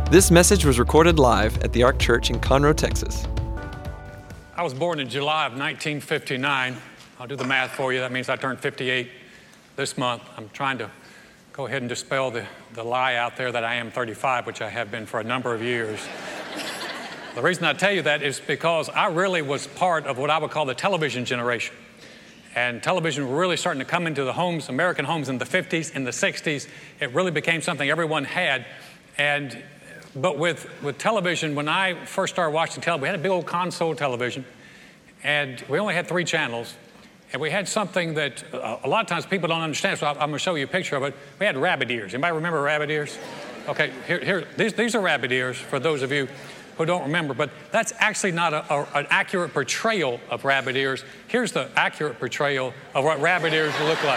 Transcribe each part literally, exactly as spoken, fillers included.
This message was recorded live at the Ark Church in Conroe, Texas. I was born in July of nineteen fifty-nine. I'll do the math for you. That means I turned fifty-eight this month. I'm trying to go ahead and dispel the, the lie out there that I am thirty-five, which I have been for a number of years. The reason I tell you that is because I really was part of what I would call the television generation. And television was really starting to come into the homes, American homes in the fifties, in the sixties. It really became something everyone had. And But with, with television, when I first started watching television, we had a big old console television, and we only had three channels, and we had something that uh, a lot of times people don't understand, so I'm going to show you a picture of it. We had rabbit ears. Anybody remember rabbit ears? Okay, here, here these, these are rabbit ears for those of you who don't remember, but that's actually not a, a, an accurate portrayal of rabbit ears. Here's the accurate portrayal of what rabbit ears look like.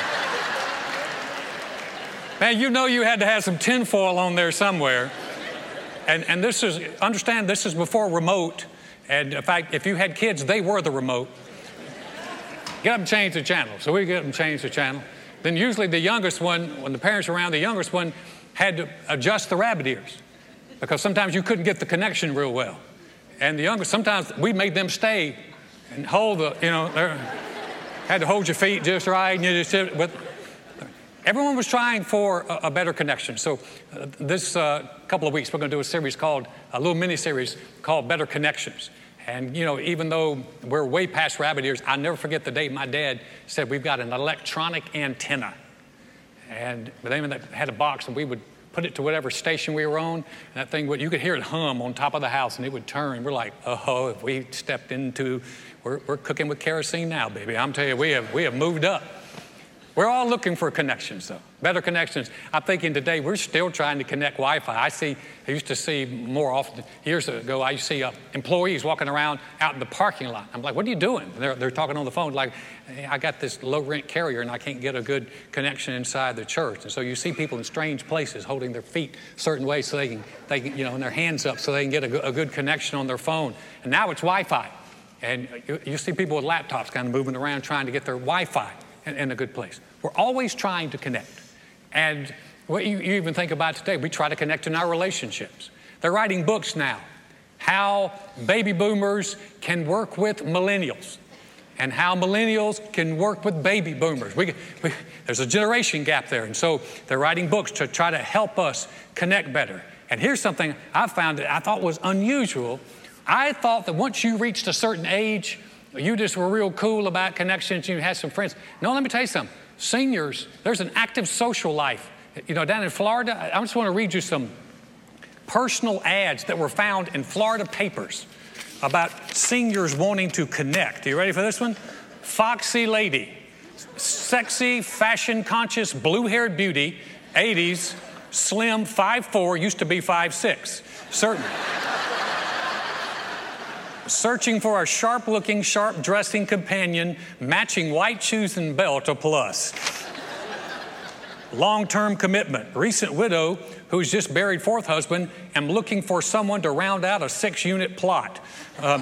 Man, you know you had to have some tinfoil on there somewhere. And, and this is, understand, this is before remote. And in fact, if you had kids, they were the remote. Get them change the channel. So we get them change the channel. Then usually the youngest one, when the parents were around, the youngest one had to adjust the rabbit ears, because sometimes you couldn't get the connection real well. And the youngest, sometimes we made them stay and hold the, you know, had to hold your feet just right. And you just sit with. Everyone was trying for a, a better connection. So uh, this uh, couple of weeks, we're going to do a series called, a little mini-series called Better Connections. And, you know, even though we're way past rabbit ears, I'll never forget the day my dad said we've got an electronic antenna. And they had a box, and we would put it to whatever station we were on, and that thing would, you could hear it hum on top of the house, and it would turn. We're like, oh, if we stepped into, we're, we're cooking with kerosene now, baby. I'm telling you, we have, we have moved up. We're all looking for connections, though, better connections. I'm thinking today we're still trying to connect Wi-Fi. I see, I used to see more often, years ago, I used to see uh, employees walking around out in the parking lot. I'm like, what are you doing? They're, they're talking on the phone like, hey, I got this low-rent carrier and I can't get a good connection inside the church. And so you see people in strange places holding their feet certain ways so they can, they can you know, and their hands up so they can get a, a good connection on their phone. And now it's Wi-Fi. And you, you see people with laptops kind of moving around trying to get their Wi-Fi in, in a good place. We're always trying to connect. And what you, you even think about today, we try to connect in our relationships. They're writing books now, how baby boomers can work with millennials and how millennials can work with baby boomers. We, we, there's a generation gap there. And so they're writing books to try to help us connect better. And here's something I found that I thought was unusual. I thought that once you reached a certain age, you just were real cool about connections, you had some friends. No, let me tell you something. Seniors, there's an active social life. You know, down in Florida, I just want to read you some personal ads that were found in Florida papers about seniors wanting to connect. Are you ready for this one? Foxy lady, sexy, fashion-conscious, blue-haired beauty, eighties, slim, five foot four, used to be five foot six, certain. Searching for a sharp-looking, sharp-dressing companion, matching white shoes and belt, a plus. Long-term commitment. Recent widow who's just buried fourth husband and looking for someone to round out a six-unit plot. Um,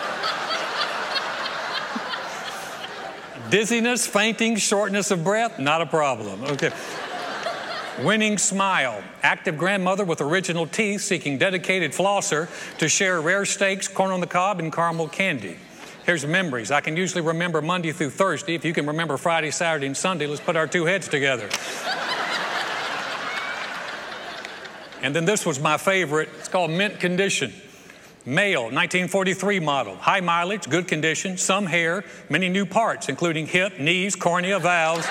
dizziness, fainting, shortness of breath, not a problem. Okay. Winning smile. Active grandmother with original teeth seeking dedicated flosser to share rare steaks, corn on the cob, and caramel candy. Here's memories. I can usually remember Monday through Thursday. If you can remember Friday, Saturday, and Sunday, let's put our two heads together. And then this was my favorite. It's called mint condition. Male, nineteen forty-three model. High mileage, good condition, some hair, many new parts, including hip, knees, cornea, valves.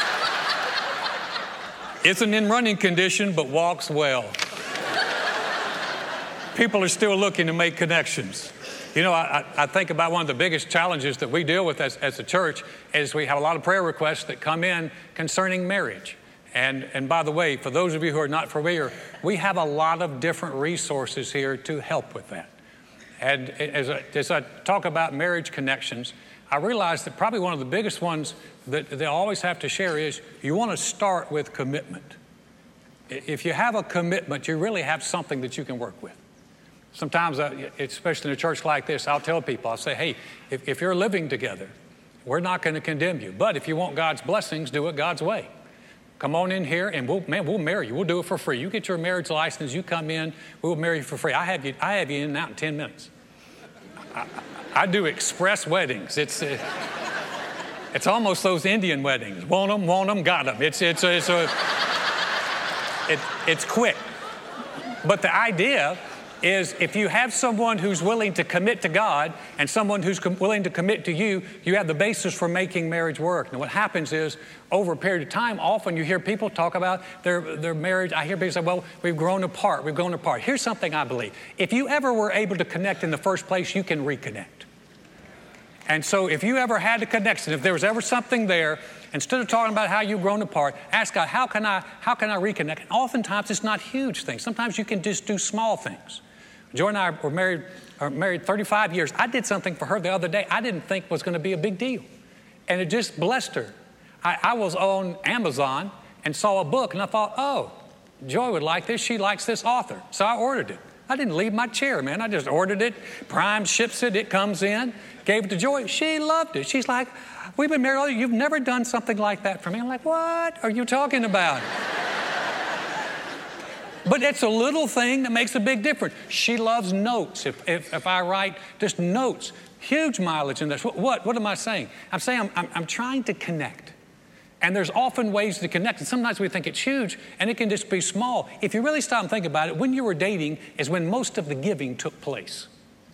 Isn't in running condition, but walks well. People are still looking to make connections. You know, I, I think about one of the biggest challenges that we deal with as, as a church is we have a lot of prayer requests that come in concerning marriage. And, and by the way, for those of you who are not familiar, we have a lot of different resources here to help with that. And as I, as I talk about marriage connections, I realize that probably one of the biggest ones that they always have to share is you want to start with commitment. If you have a commitment, you really have something that you can work with. Sometimes, uh, especially in a church like this, I'll tell people, I'll say, hey, if, if you're living together, we're not going to condemn you. But if you want God's blessings, do it God's way. Come on in here and we'll, man, we'll marry you. We'll do it for free. You get your marriage license, you come in, we'll marry you for free. I have you, I have you in and out in ten minutes. I, I do express weddings. It's, uh, it's almost those Indian weddings. Want them, want them, got them. It's, it's, it's, a, it, it's quick. But the idea is if you have someone who's willing to commit to God and someone who's com- willing to commit to you, you have the basis for making marriage work. And what happens is, over a period of time, often you hear people talk about their, their marriage. I hear people say, well, we've grown apart, we've grown apart. Here's something I believe. If you ever were able to connect in the first place, you can reconnect. And so if you ever had a connection, if there was ever something there, instead of talking about how you've grown apart, ask God, how can I, how can I reconnect? And oftentimes it's not huge things. Sometimes you can just do small things. Joy and I were married, are married thirty-five years. I did something for her the other day I didn't think was going to be a big deal. And it just blessed her. I, I was on Amazon and saw a book, and I thought, oh, Joy would like this. She likes this author. So I ordered it. I didn't leave my chair, man. I just ordered it. Prime ships it. It comes in. Gave it to Joy. She loved it. She's like, we've been married all year. You've never done something like that for me. I'm like, what are you talking about? But it's a little thing that makes a big difference. She loves notes. If, if, if I write just notes, huge mileage in this. What, what, what am I saying? I'm saying I'm, I'm, I'm trying to connect. And there's often ways to connect. And sometimes we think it's huge, and it can just be small. If you really stop and think about it, when you were dating is when most of the giving took place.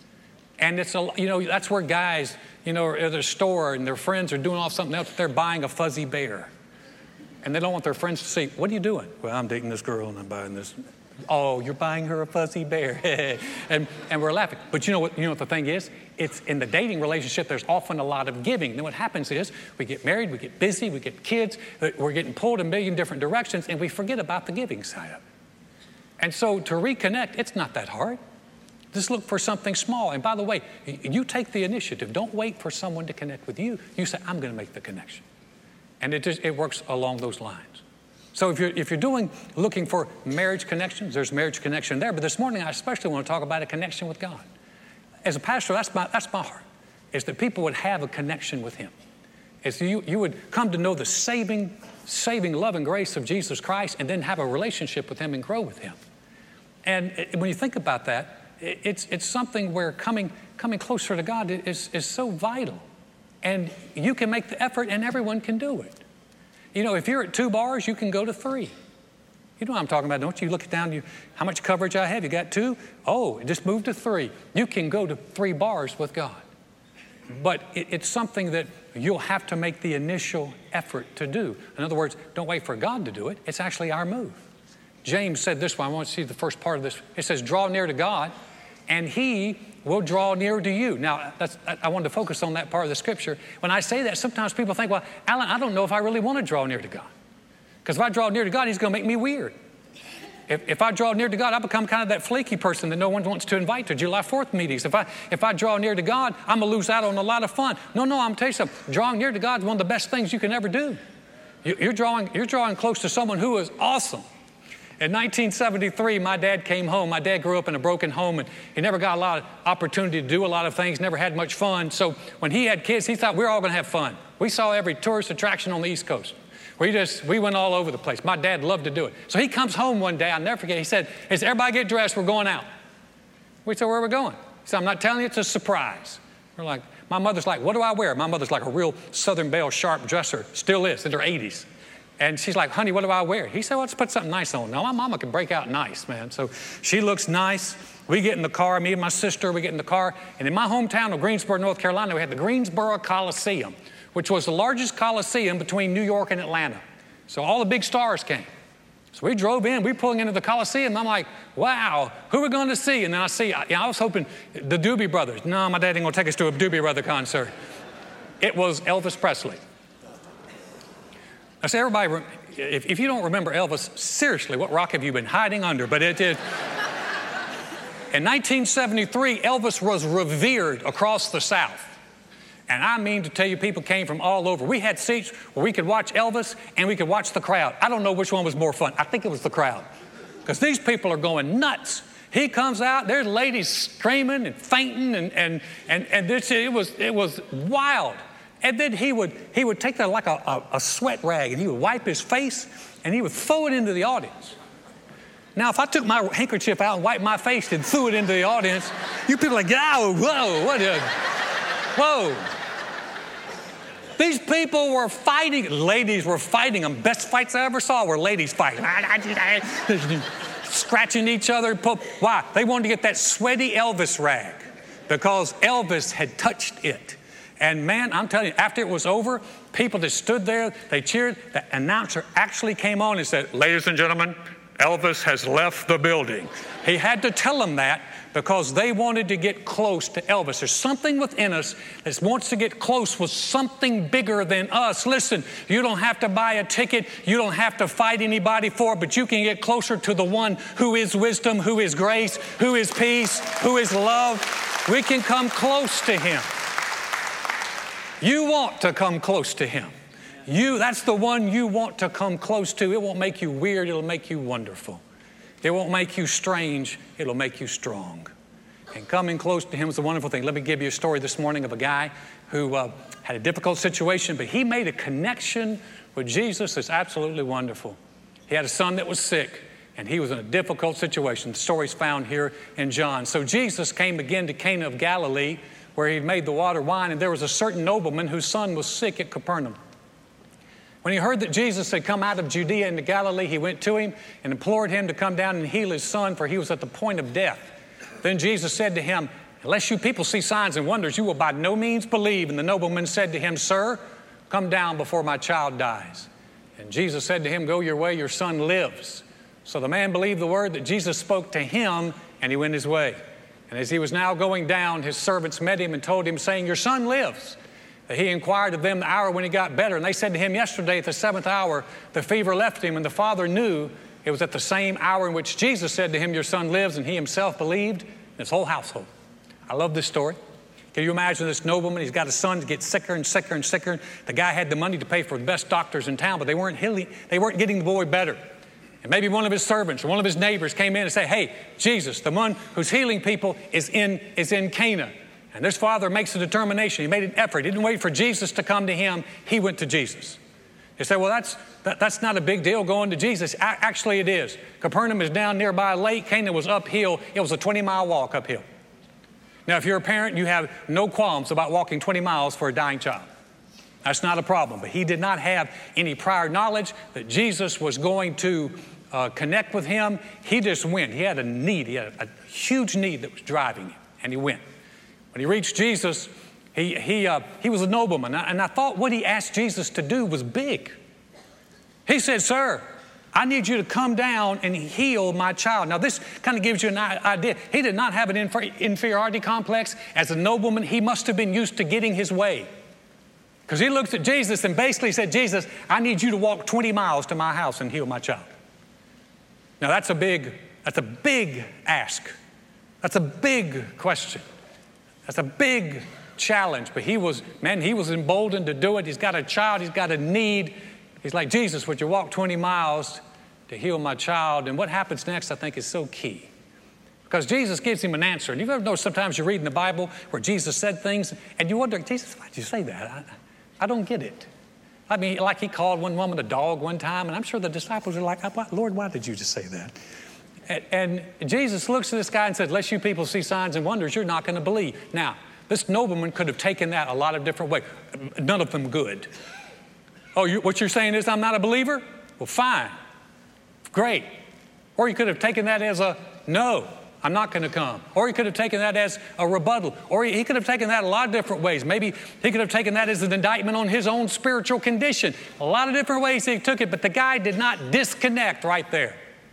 And it's, a, you know, that's where guys, you know, are at their store and their friends are doing off something else. They're buying a fuzzy bear. And they don't want their friends to see, what are you doing? Well, I'm dating this girl and I'm buying this. Oh, you're buying her a fuzzy bear. and, and we're laughing. But you know what, you know what the thing is? It's in the dating relationship, there's often a lot of giving. Then what happens is we get married, we get busy, we get kids, we're getting pulled in a million different directions, and we forget about the giving side of it. And so to reconnect, it's not that hard. Just look for something small. And by the way, you take the initiative. Don't wait for someone to connect with you. You say, I'm going to make the connection. And it just, it works along those lines. So if you're, if you're doing, looking for marriage connections, there's marriage connection there. But this morning, I especially want to talk about a connection with God. As a pastor, that's my, that's my heart, is that people would have a connection with Him. Is you, you would come to know the saving, saving love and grace of Jesus Christ and then have a relationship with Him and grow with Him. And when you think about that, it's, it's something where coming, coming closer to God is, is so vital. And you can make the effort and everyone can do it. You know, if you're at two bars, you can go to three. You know what I'm talking about, don't you? Look down, you, how much coverage I have? You got two? Oh, just move to three. You can go to three bars with God. But it, it's something that you'll have to make the initial effort to do. In other words, don't wait for God to do it. It's actually our move. James said this one. I want to see the first part of this. It says, draw near to God, and He will draw near to you. Now, that's, I wanted to focus on that part of the scripture. When I say that, sometimes people think, well, Alan, I don't know if I really want to draw near to God. Because if I draw near to God, He's going to make me weird. If, if I draw near to God, I become kind of that flaky person that no one wants to invite to July fourth meetings. If I, if I draw near to God, I'm going to lose out on a lot of fun. No, no, I'm going to tell you something. Drawing near to God is one of the best things you can ever do. You, you're, drawing, you're drawing close to someone who is awesome. In nineteen seventy-three, my dad came home. My dad grew up in a broken home, and he never got a lot of opportunity to do a lot of things, never had much fun. So when he had kids, he thought we were all going to have fun. We saw every tourist attraction on the East Coast. We just, we went all over the place. My dad loved to do it. So he comes home one day, I'll never forget, he said, he said, everybody get dressed, we're going out. We said, where are we going? He said, I'm not telling you, it's a surprise. We're like, my mother's like, what do I wear? My mother's like a real Southern Belle sharp dresser, still is, in her eighties. And she's like, honey, what do I wear? He said, well, let's put something nice on. Now, my mama can break out nice, man. So she looks nice. We get in the car, me and my sister, we get in the car. And in my hometown of Greensboro, North Carolina, we had the Greensboro Coliseum, which was the largest coliseum between New York and Atlanta. So all the big stars came. So we drove in, we were pulling into the Coliseum. I'm like, wow, who are we going to see? And then I see, you know, I was hoping the Doobie Brothers. No, my dad ain't going to take us to a Doobie Brother concert. It was Elvis Presley. I say, everybody, if, if you don't remember Elvis, seriously, what rock have you been hiding under? But it did. In nineteen seventy-three, Elvis was revered across the South. And I mean to tell you, people came from all over. We had seats where we could watch Elvis and we could watch the crowd. I don't know which one was more fun. I think it was the crowd. Because these people are going nuts. He comes out, there's ladies screaming and fainting, and, and, and, and this, it was, it was wild. And then he would, he would take that like a, a, a sweat rag, and he would wipe his face, and he would throw it into the audience. Now, if I took my handkerchief out and wiped my face and threw it into the audience, you people are like, oh, whoa, what is, whoa. These people were fighting. Ladies were fighting them. Best fights I ever saw were ladies fighting. Scratching each other. Why? They wanted to get that sweaty Elvis rag because Elvis had touched it. And man, I'm telling you, after it was over, people just stood there, they cheered. The announcer actually came on and said, ladies and gentlemen, Elvis has left the building. He had to tell them that because they wanted to get close to Elvis. There's something within us that wants to get close with something bigger than us. Listen, you don't have to buy a ticket. You don't have to fight anybody for it, but you can get closer to the one who is wisdom, who is grace, who is peace, who is love. We can come close to him. You want to come close to him. You, that's the one you want to come close to. It won't make you weird. It'll make you wonderful. It won't make you strange. It'll make you strong. And coming close to him is a wonderful thing. Let me give you a story this morning of a guy who uh, had a difficult situation, but he made a connection with Jesus that's absolutely wonderful. He had a son that was sick, and he was in a difficult situation. The story's found here in John. So Jesus came again to Cana of Galilee, where he made the water wine, and there was a certain nobleman whose son was sick at Capernaum. When he heard that Jesus had come out of Judea into Galilee, he went to him and implored him to come down and heal his son, for he was at the point of death. Then Jesus said to him, unless you people see signs and wonders, you will by no means believe. And the nobleman said to him, sir, come down before my child dies. And Jesus said to him, go your way, your son lives. So the man believed the word that Jesus spoke to him, and he went his way. And as he was now going down, his servants met him and told him, saying, your son lives. He inquired of them the hour when he got better. And they said to him, yesterday at the seventh hour, the fever left him. And the father knew it was at the same hour in which Jesus said to him, your son lives. And he himself believed, and his whole household. I love this story. Can you imagine this nobleman? He's got a son that gets sicker and sicker and sicker. The guy had the money to pay for the best doctors in town, but they weren't, healing, they weren't getting the boy better. And maybe one of his servants or one of his neighbors came in and said, hey, Jesus, the one who's healing people is in, is in Cana. And this father makes a determination. He made an effort. He didn't wait for Jesus to come to him. He went to Jesus. You say, well, that's, that, that's not a big deal going to Jesus. A- actually, it is. Capernaum is down nearby a lake. Cana was uphill. It was a twenty-mile walk uphill. Now, if you're a parent, you have no qualms about walking twenty miles for a dying child. That's not a problem. But he did not have any prior knowledge that Jesus was going to uh, connect with him. He just went. He had a need. He had a, a huge need that was driving him, and he went. When he reached Jesus, he, he, uh, he was a nobleman. And I thought what he asked Jesus to do was big. He said, sir, I need you to come down and heal my child. Now, this kind of gives you an idea. He did not have an inferiority complex. As a nobleman, he must have been used to getting his way. Because he looked at Jesus and basically said, Jesus, I need you to walk twenty miles to my house and heal my child. Now, that's a big, that's a big ask. That's a big question. That's a big challenge, but he was, man, he was emboldened to do it. He's got a child, he's got a need. He's like, Jesus, would you walk twenty miles to heal my child? And what happens next, I think, is so key. Because Jesus gives him an answer. And you've ever noticed sometimes you read in the Bible where Jesus said things, and you wonder, Jesus, why did you say that? I, I don't get it. I mean, like he called one woman a dog one time, and I'm sure the disciples are like, Lord, why did you just say that? And Jesus looks at this guy and said, unless you people see signs and wonders, you're not going to believe. Now, this nobleman could have taken that a lot of different ways. None of them good. Oh, you, what you're saying is I'm not a believer? Well, fine. Great. Or you could have taken that as a no, I'm not going to come. Or he could have taken that as a rebuttal. Or he could have taken that a lot of different ways. Maybe he could have taken that as an indictment on his own spiritual condition. A lot of different ways he took it, but the guy did not disconnect right there.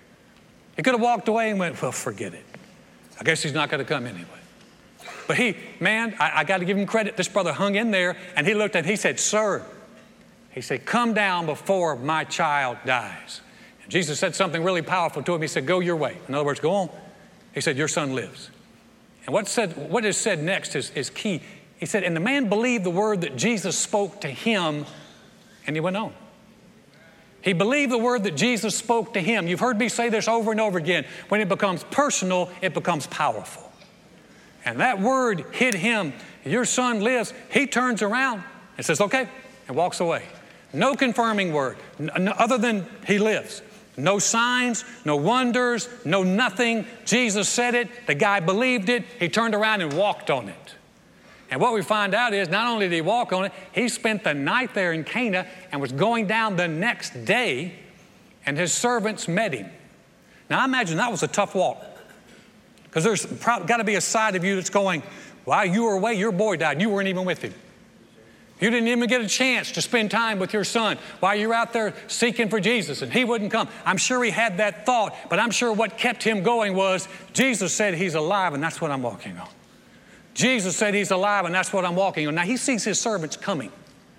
He could have walked away and went, well, forget it. I guess he's not going to come anyway. But he, man, I, I got to give him credit. This brother hung in there, and he looked at him. He said, sir, he said, come down before my child dies. And Jesus said something really powerful to him. He said, go your way. In other words, go on. He said, your son lives. And what, said, what is said next is, is key. He said, and the man believed the word that Jesus spoke to him, and he went on. He believed the word that Jesus spoke to him. You've heard me say this over and over again. When it becomes personal, it becomes powerful. And that word hit him. Your son lives. He turns around and says, okay, and walks away. No confirming word, n- other than he lives. No signs, no wonders, no nothing. Jesus said it. The guy believed it. He turned around and walked on it. And what we find out is not only did he walk on it, he spent the night there in Cana and was going down the next day, and his servants met him. Now, I imagine that was a tough walk, because there's got to be a side of you that's going, while you were away, your boy died, and you weren't even with him. You didn't even get a chance to spend time with your son while you were out there seeking for Jesus, and he wouldn't come. I'm sure he had that thought, but I'm sure what kept him going was, Jesus said he's alive, and that's what I'm walking on. Jesus said he's alive, and that's what I'm walking on. Now, he sees his servants coming.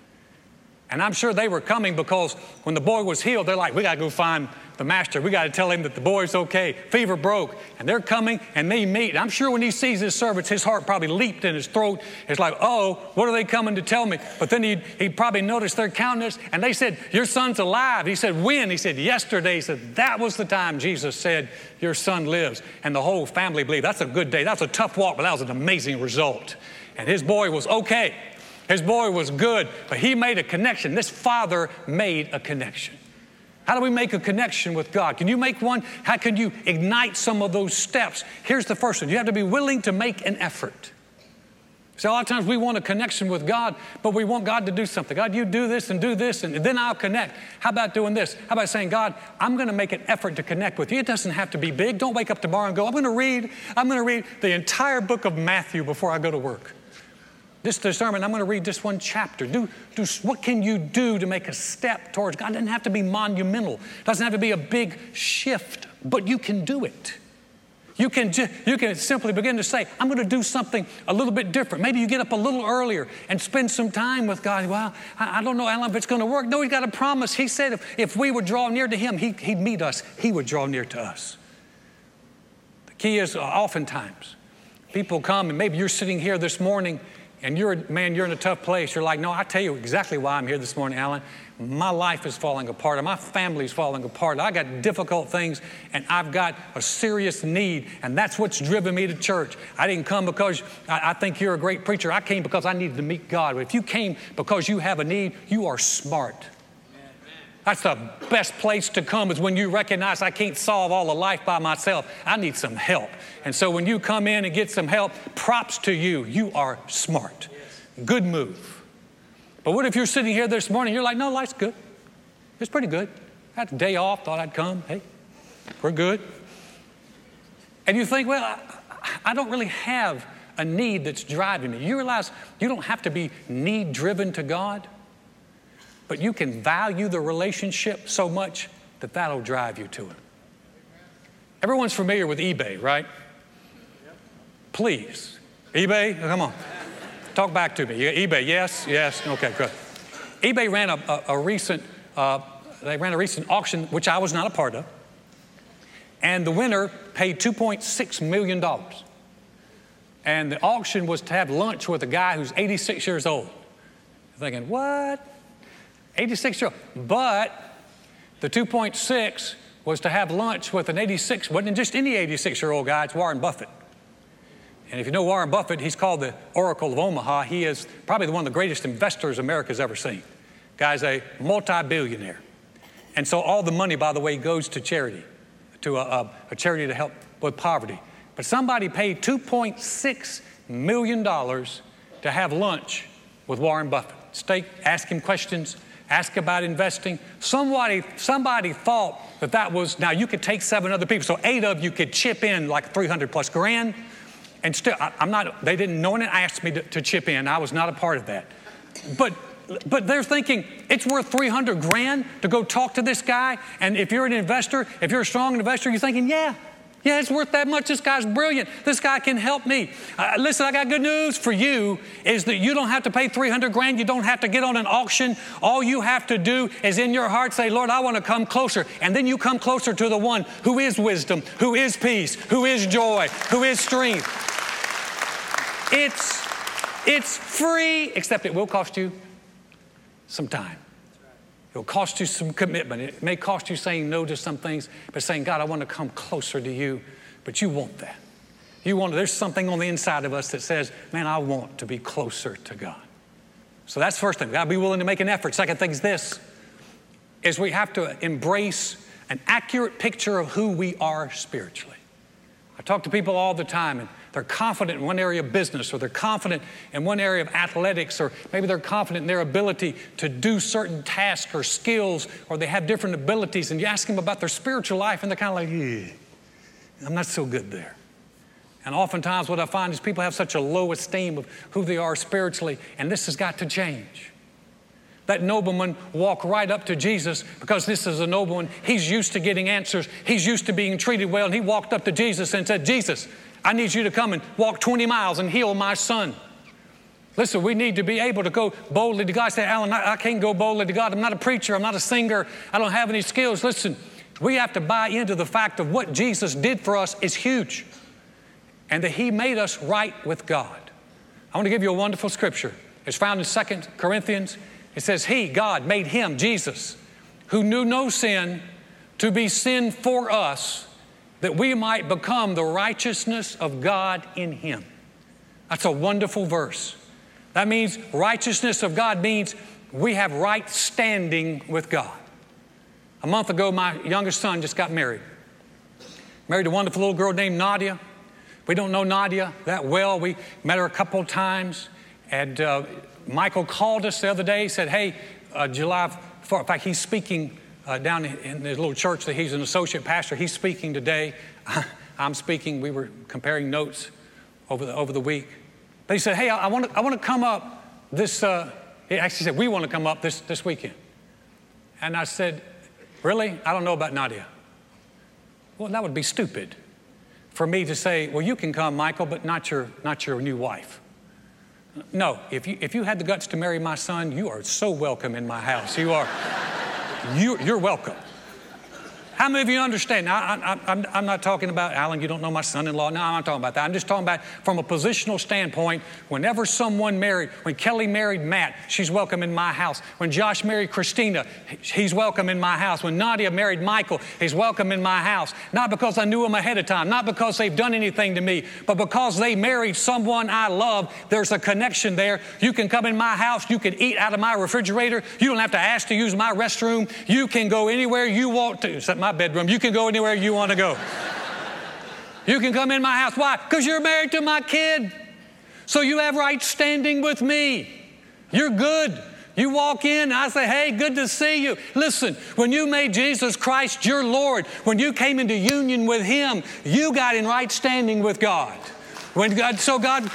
And I'm sure they were coming because when the boy was healed, they're like, we got to go find the master. We got to tell him that the boy's okay. Fever broke. And they're coming, and they meet. And I'm sure when he sees his servants, his heart probably leaped in his throat. It's like, oh, what are they coming to tell me? But then he'd, he'd probably notice their countenance, and they said, your son's alive. He said, when? He said, yesterday. He said, that was the time Jesus said, your son lives. And the whole family believed. That's a good day. That's a tough walk, but that was an amazing result. And his boy was okay. His boy was good, but he made a connection. This father made a connection. How do we make a connection with God? Can you make one? How can you ignite some of those steps? Here's the first one. You have to be willing to make an effort. So a lot of times we want a connection with God, but we want God to do something. God, you do this and do this, and then I'll connect. How about doing this? How about saying, God, I'm going to make an effort to connect with you. It doesn't have to be big. Don't wake up tomorrow and go, I'm going to read, I'm going to read the entire book of Matthew before I go to work. This sermon, I'm going to read this one chapter. Do, do, what can you do to make a step towards God? It doesn't have to be monumental. It doesn't have to be a big shift, but you can do it. You can, ju- you can simply begin to say, I'm going to do something a little bit different. Maybe you get up a little earlier and spend some time with God. Well, I, I don't know, Alan, if it's going to work. No, he's got a promise. He said if, if we would draw near to him, he, he'd meet us. He would draw near to us. The key is uh, oftentimes people come, and maybe you're sitting here this morning, and you're, man, you're in a tough place. You're like, no, I tell you exactly why I'm here this morning, Alan. My life is falling apart, and my family's falling apart. I got difficult things, and I've got a serious need, and that's what's driven me to church. I didn't come because I, I think you're a great preacher. I came because I needed to meet God. But if you came because you have a need, you are smart. That's the best place to come, is when you recognize I can't solve all of life by myself. I need some help. And so when you come in and get some help, props to you. You are smart. Good move. But what if you're sitting here this morning, you're like, no, life's good. It's pretty good. I had a day off, thought I'd come. Hey, we're good. And you think, well, I, I don't really have a need that's driving me. You realize you don't have to be need-driven to God, but you can value the relationship so much that that'll drive you to it. Everyone's familiar with eBay, right? Please. eBay, come on. Talk back to me. eBay, yes, yes, okay, good. eBay ran a, a, a recent, uh, they ran a recent auction, which I was not a part of, and the winner paid two point six million dollars. And the auction was to have lunch with a guy who's eighty-six years old. You're thinking, what? eighty-six years old. But the two point six was to have lunch with an eighty-six, wasn't just any eighty-six-year-old guy, it's Warren Buffett. And if you know Warren Buffett, he's called the Oracle of Omaha. He is probably one of the greatest investors America's ever seen. Guy's a multi-billionaire. And so all the money, by the way, goes to charity, to a, a, a charity to help with poverty. But somebody paid two point six million dollars to have lunch with Warren Buffett. Stay, ask him questions, ask about investing. Somebody, somebody thought that that was, now you could take seven other people, so eight of you could chip in like three hundred plus grand. And still, I, I'm not, they didn't, no one asked me to, to chip in. I was not a part of that. But, but they're thinking it's worth three hundred grand to go talk to this guy. And if you're an investor, if you're a strong investor, you're thinking, yeah, yeah, it's worth that much. This guy's brilliant. This guy can help me. Uh, listen, I got good news for you is that you don't have to pay three hundred grand. You don't have to get on an auction. All you have to do is in your heart say, Lord, I want to come closer. And then you come closer to the one who is wisdom, who is peace, who is joy, who is strength. It's, it's free, except it will cost you some time. It'll cost you some commitment. It may cost you saying no to some things, but saying, God, I want to come closer to you. But you want that. You want, there's something on the inside of us that says, man, I want to be closer to God. So that's the first thing. We've got to be willing to make an effort. Second thing is this. is we have to embrace an accurate picture of who we are spiritually. I talk to people all the time, and they're confident in one area of business, or they're confident in one area of athletics, or maybe they're confident in their ability to do certain tasks or skills, or they have different abilities, and you ask them about their spiritual life, and they're kind of like, yeah, I'm not so good there. And oftentimes what I find is people have such a low esteem of who they are spiritually, and this has got to change. That nobleman walked right up to Jesus because this is a nobleman. He's used to getting answers. He's used to being treated well. And he walked up to Jesus and said, Jesus, I need you to come and walk twenty miles and heal my son. Listen, we need to be able to go boldly to God. I say, Alan, I, I can't go boldly to God. I'm not a preacher. I'm not a singer. I don't have any skills. Listen, we have to buy into the fact of what Jesus did for us is huge, and that he made us right with God. I want to give you a wonderful scripture. It's found in Second Corinthians. It says, he, God, made him, Jesus, who knew no sin, to be sin for us, that we might become the righteousness of God in him. That's a wonderful verse. That means righteousness of God means we have right standing with God. A month ago, my youngest son just got married. Married a wonderful little girl named Nadia. We don't know Nadia that well. We met her a couple of times, and uh, Michael called us the other day. He said, hey, uh, July fourth, in fact, he's speaking uh, down in his little church that he's an associate pastor. He's speaking today. I'm speaking. We were comparing notes over the, over the week. But he said, hey, I, I want to I want to come up this, uh, he actually said, we want to come up this, this weekend. And I said, really? I don't know about Nadia. Well, that would be stupid for me to say, well, you can come, Michael, but not your, not your new wife. No, if you, if you had the guts to marry my son, you are so welcome in my house. You are, you, you're welcome. How many of you understand? Now, I, I, I'm, I'm not talking about, Alan, you don't know my son-in-law. No, I'm not talking about that. I'm just talking about from a positional standpoint. Whenever someone married, when Kelly married Matt, she's welcome in my house. When Josh married Christina, he's welcome in my house. When Nadia married Michael, he's welcome in my house. Not because I knew him ahead of time, not because they've done anything to me, but because they married someone I love. There's a connection there. You can come in my house. You can eat out of my refrigerator. You don't have to ask to use my restroom. You can go anywhere you want to, except my bedroom. You can go anywhere you want to go. You can come in my house. Why? Because you're married to my kid. So you have right standing with me. You're good. You walk in, I say, hey, good to see you. Listen, when you made Jesus Christ your Lord, when you came into union with him, you got in right standing with God. When God, so God,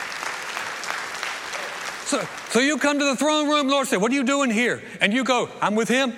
so, so you come to the throne room, Lord said, what are you doing here? And you go, I'm with him.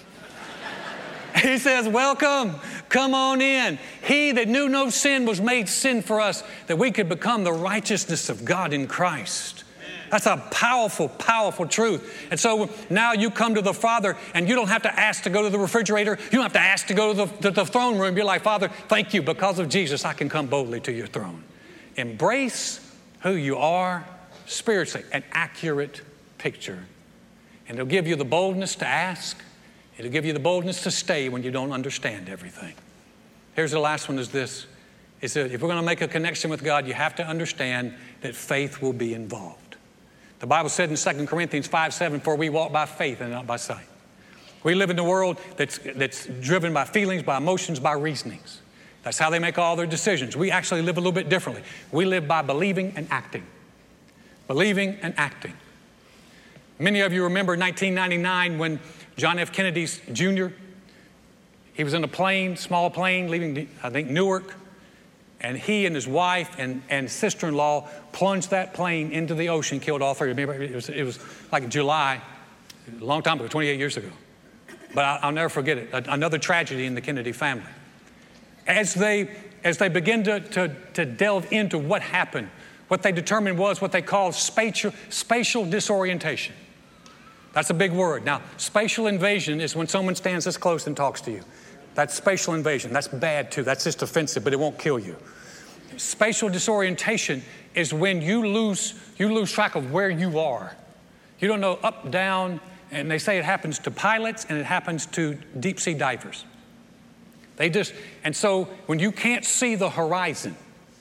He says, welcome, come on in. He that knew no sin was made sin for us, that we could become the righteousness of God in Christ. That's a powerful, powerful truth. And so now you come to the Father, and you don't have to ask to go to the refrigerator. You don't have to ask to go to the, to the throne room. You're like, Father, thank you. Because of Jesus, I can come boldly to your throne. Embrace who you are spiritually, an accurate picture. And it'll give you the boldness to ask. It'll give you the boldness to stay when you don't understand everything. Here's the last one is this, is that if we're going to make a connection with God, you have to understand that faith will be involved. The Bible said in Second Corinthians five seven, for we walk by faith and not by sight. We live in a world that's, that's driven by feelings, by emotions, by reasonings. That's how they make all their decisions. We actually live a little bit differently. We live by believing and acting. Believing and acting. Many of you remember nineteen ninety-nine when John F. Kennedy Junior, he was in a plane, small plane, leaving, I think, Newark, and he and his wife and, and sister-in-law plunged that plane into the ocean, killed all three. Remember, it was, it was like July, a long time ago, twenty-eight years ago. But I, I'll never forget it, another tragedy in the Kennedy family. As they, as they begin to, to, to delve into what happened, what they determined was what they called spatial, spatial disorientation. That's a big word. Now, spatial invasion is when someone stands this close and talks to you. That's spatial invasion. That's bad too. That's just offensive, but it won't kill you. Spatial disorientation is when you lose, you lose track of where you are. You don't know up, down, and they say it happens to pilots and it happens to deep sea divers. They just, and so when you can't see the horizon,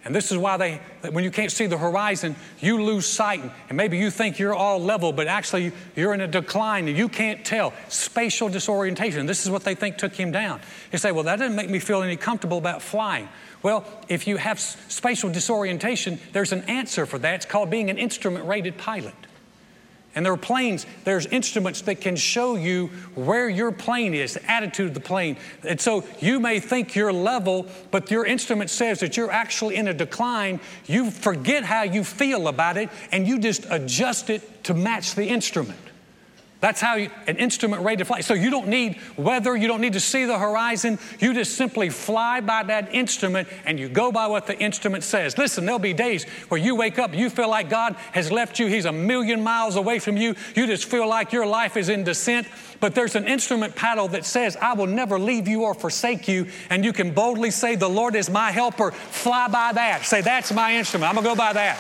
And this is why they, when you can't see the horizon, you lose sight. And maybe you think you're all level, but actually you're in a decline and you can't tell. Spatial disorientation. This is what they think took him down. They say, well, that doesn't make me feel any comfortable about flying. Well, if you have spatial disorientation, there's an answer for that. It's called being an instrument-rated pilot. And there are planes, there's instruments that can show you where your plane is, the attitude of the plane. And so you may think you're level, but your instrument says that you're actually in a decline. You forget how you feel about it, and you just adjust it to match the instrument. That's how you, an instrument rated flight. So you don't need weather, you don't need to see the horizon. You just simply fly by that instrument and you go by what the instrument says. Listen, there'll be days where you wake up, you feel like God has left you. He's a million miles away from you. You just feel like your life is in descent. But there's an instrument paddle that says, I will never leave you or forsake you. And you can boldly say, the Lord is my helper. Fly by that. Say, that's my instrument. I'm going to go by that.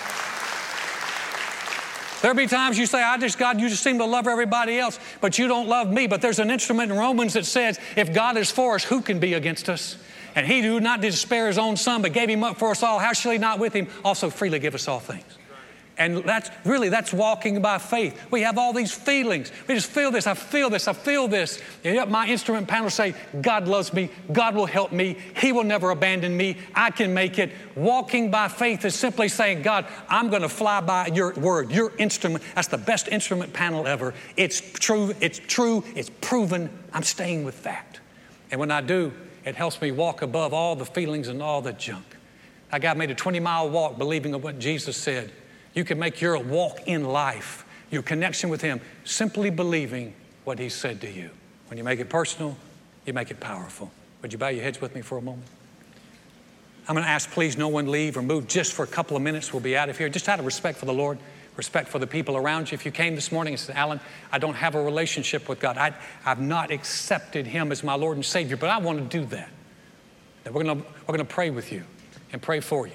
There'll be times you say, I just, God, you just seem to love everybody else, but you don't love me. But there's an instrument in Romans that says, if God is for us, who can be against us? And he who not did spare his own son, but gave him up for us all, how shall he not with him also freely give us all things? And that's really, that's walking by faith. We have all these feelings. We just feel this, I feel this, I feel this. And yet my instrument panel say, God loves me, God will help me, he will never abandon me, I can make it. Walking by faith is simply saying, God, I'm going to fly by your word, your instrument. That's the best instrument panel ever. It's true, it's true, it's proven. I'm staying with that. And when I do, it helps me walk above all the feelings and all the junk. That guy made a twenty mile walk believing in what Jesus said. You can make your walk in life, your connection with him, simply believing what he said to you. When you make it personal, you make it powerful. Would you bow your heads with me for a moment? I'm going to ask, please, no one leave or move just for a couple of minutes. We'll be out of here. Just out of respect for the Lord, respect for the people around you. If you came this morning and said, Alan, I don't have a relationship with God. I, I've not accepted him as my Lord and Savior, but I want to do that. That we're going to, we're going to pray with you and pray for you.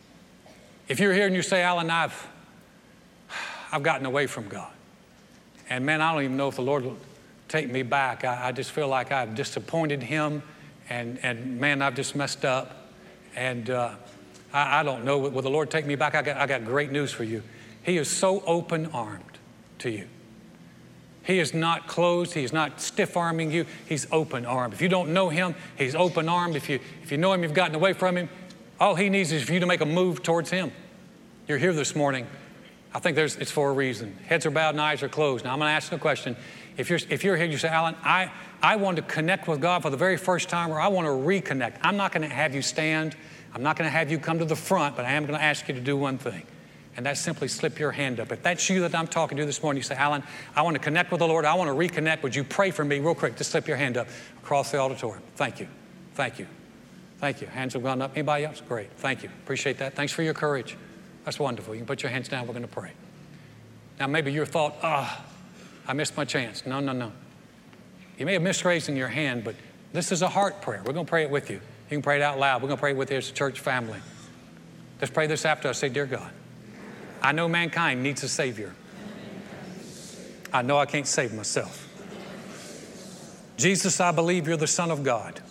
If you're here and you say, Alan, I've, I've gotten away from God. And man, I don't even know if the Lord will take me back. I, I just feel like I've disappointed him. And, and man, I've just messed up. And uh, I, I don't know. Will the Lord take me back? I got, I got great news for you. He is so open-armed to you. He is not closed. He's not stiff-arming you. He's open-armed. If you don't know him, he's open-armed. If you, if you know him, you've gotten away from him, all he needs is for you to make a move towards him. You're here this morning. I think there's, it's for a reason. Heads are bowed and eyes are closed. Now I'm going to ask you a question. If you're, if you're here, you say, Alan, I, I want to connect with God for the very first time, or I want to reconnect. I'm not going to have you stand. I'm not going to have you come to the front, but I am going to ask you to do one thing. And that's simply slip your hand up. If that's you that I'm talking to this morning, you say, Alan, I want to connect with the Lord. I want to reconnect. Would you pray for me real quick? Just slip your hand up across the auditorium. Thank you. Thank you. Thank you. Hands have gone up. Anybody else? Great. Thank you. Appreciate that. Thanks for your courage. That's wonderful. You can put your hands down. We're going to pray. Now, maybe your thought, ah, oh, I missed my chance. No, no, no. You may have missed raising your hand, but this is a heart prayer. We're going to pray it with you. You can pray it out loud. We're going to pray it with you as a church family. Let's pray this after us. Say, dear God, I know mankind needs a Savior. I know I can't save myself. Jesus, I believe you're the Son of God.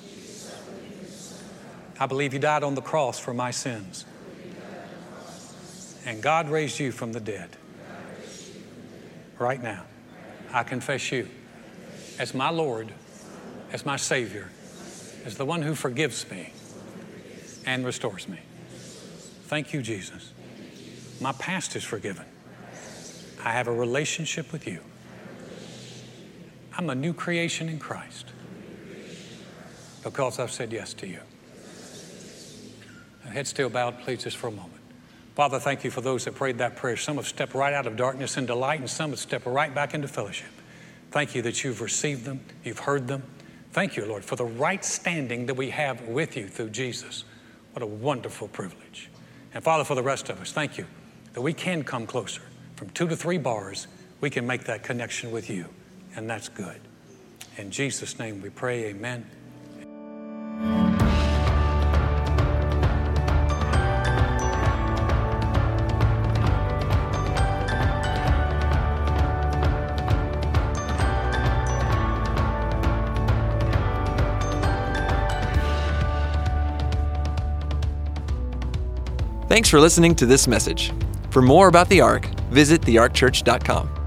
I believe you died on the cross for my sins. And God raised you from the dead. Right now, I confess you as my Lord, as my Savior, as the one who forgives me and restores me. Thank you, Jesus. My past is forgiven. I have a relationship with you. I'm a new creation in Christ because I've said yes to you. Head still bowed, please, just for a moment. Father, thank you for those that prayed that prayer. Some have stepped right out of darkness into light, and some have stepped right back into fellowship. Thank you that you've received them, you've heard them. Thank you, Lord, for the right standing that we have with you through Jesus. What a wonderful privilege. And Father, for the rest of us, thank you that we can come closer. From two to three bars, we can make that connection with you, and that's good. In Jesus' name we pray, amen. Thanks for listening to this message. For more about the Ark, visit the ark church dot com.